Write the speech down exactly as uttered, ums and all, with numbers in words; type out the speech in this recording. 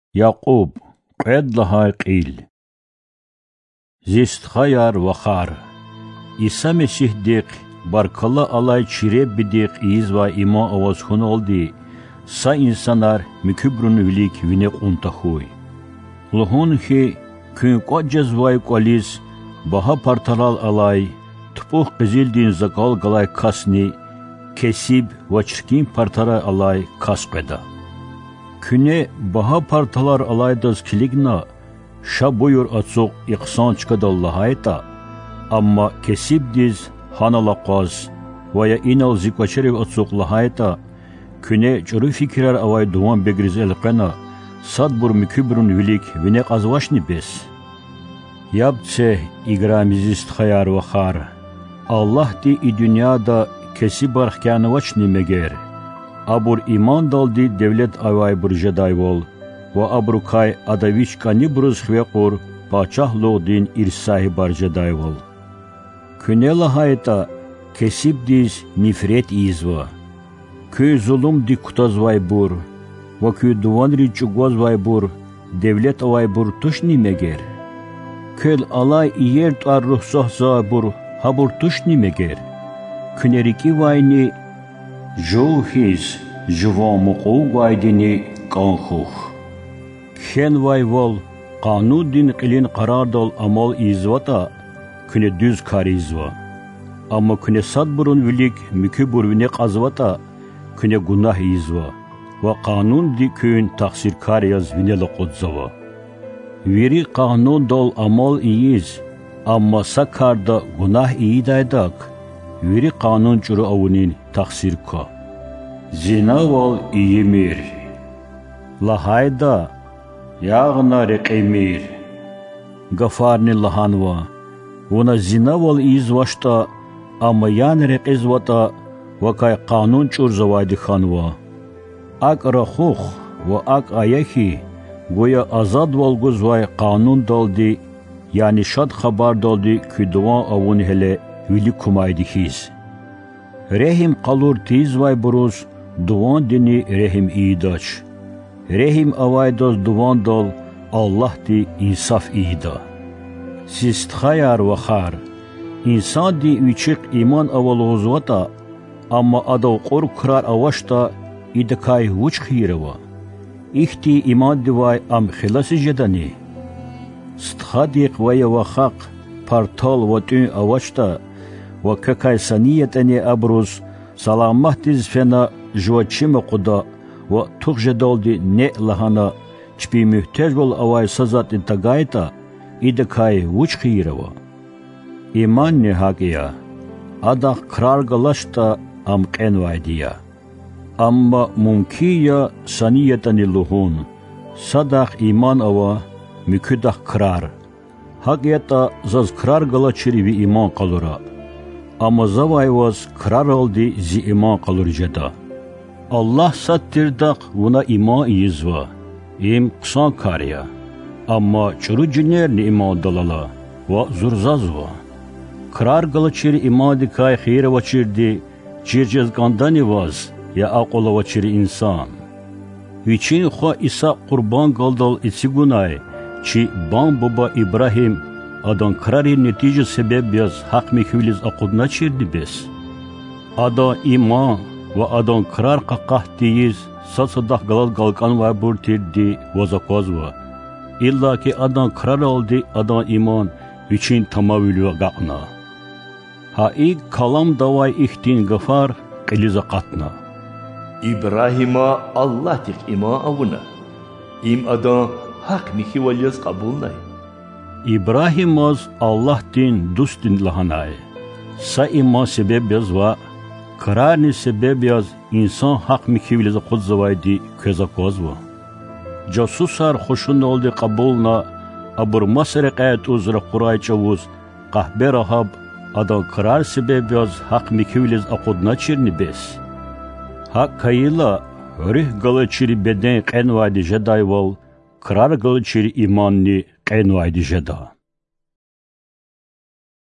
Яқуб قد لها قيل زيست خيار وخار İsa Mesih dek barkala alay çire bidek izva ima avaz honoldi sa insanlar mükübrün vilik vinek untahuy. Lohun ki kün qocaz vay qolis baha partalal alay tupuh qizildin zakal galay kasni kesib vaçkin partara alay kasqeda. Küne baha partalar alaydas kiligna şa buyur atsuk iqsan çıkadallahayta amma kesib diz hanalaqaz vaya inal zikvaçerev atsuk lahayta küne çuru fikirler avay duvan begriz elqena sadbur mükübrün vilik vinek azvaşni bes. Yaptse igramizist hayar ve khar Allah di i dünyada kesib barxkanı vaçni meger abur iman daldi devlet avay burjaday vol ve abrukay adaviç kani bruz xvequr paçah loğdin irsahi barjaday vol. Küne lahayta kesib diz nifret izva. Kü zulum di kutaz bur, ve kü duvan riçugvaz bur, devlet bur tuşni meger. Köl alay iyer tar ruhsah zabur, habur tuşni meger. Küneriki vayni juhiz, juvamuqu vaydini kanxuh. Khen vay vol, qanu din qilin qarar dal amal izvata, küne düz karizva. Ama küne sadburun vilik mükübur vinek azvata, küne günah izva. Ve kanun di kün taksir kariyaz vinela qodzava. Veri kanun dal amal iyiz, amma sakarda günah iyi daydak, veri kanun çuru avunin taksir ka. Zina val iyi mir. Lahayda, yağna reqemir. Gafarni lahanva. Вона зинавал извашта, ама ян реқизвата, вакай канун чур завайди ханва. Ак рахух, ва ак аяхи, гоя азад валгузвай канун далди, яни шад хабар далди, küdvan avun hele vili kumaydi hiz. Rehim qalur tizvay buruz, duvan dini rehim iyidaç. Rehim avaydoz duvan dal, Allah di insaf iyida. Sist hayar ve khar. İnsan di üçük iman avalozvata, amma adav qor krar avaşta idakay vuç khirava. İhti iman divay am khilasi jedani. Sthadik ve ve haq partal ve tün avaşta ve kakay saniyetani abruz salamahtiz fena jvaçime quda ve tuğjedaldi ne lahana çpi mühtej bol avay sazat intagayta İdakay vuç khirava. İman ne hakiya. Adak krar galaşta am qenvaydiya. Amma mumkiya saniyetani luhun. Sadak iman ava müküdah krar. Hakiyata zaz krar galaçiri vi iman kalura. Amma zavayvaz krar aldi zi iman kalur jeda. Allah sattirdak vuna iman izva. İm qsan kariya. Amma çuru ciner ni iman dalala ve zurzazva. Krar galaçiri imadi kay khire vaçirdi, çircez gandani vaz ya aqola vaçiri insan. Viçin xo İsa qurban galdal itigunay, çi ban baba İbrahim adan krari netice sebep yaz hak mekviliz aqudna çirdi bes. Ada iman ve adan krar qaqah diyiz, satsadah galal galkan var burtirdi vazakozva. İlla ki adan krar oldu, adan iman, için tamavülü gaqna. Ha ilk kalam davay ihtin gafar, qiliza qatna. İbrahim'a Allah tik ima avuna. İm adan hak miki valyaz qabulnay. İbrahim az Allah din dust din lahanay. Sa ima sebeb yaz va, krarni sebeb yaz insan hak miki valyaz qudzavaydi köza kozva. Casusar hoşun oldu kabulna, abur masraqat uzra Quray çavuz, qahbe rahab adan karar sebeb yaz hak mikivliz aqudna çirni bes. Hak kayla rih galaçiri beden qenvaydi jedayval, karar galaçiri imanni qenvaydi jeda.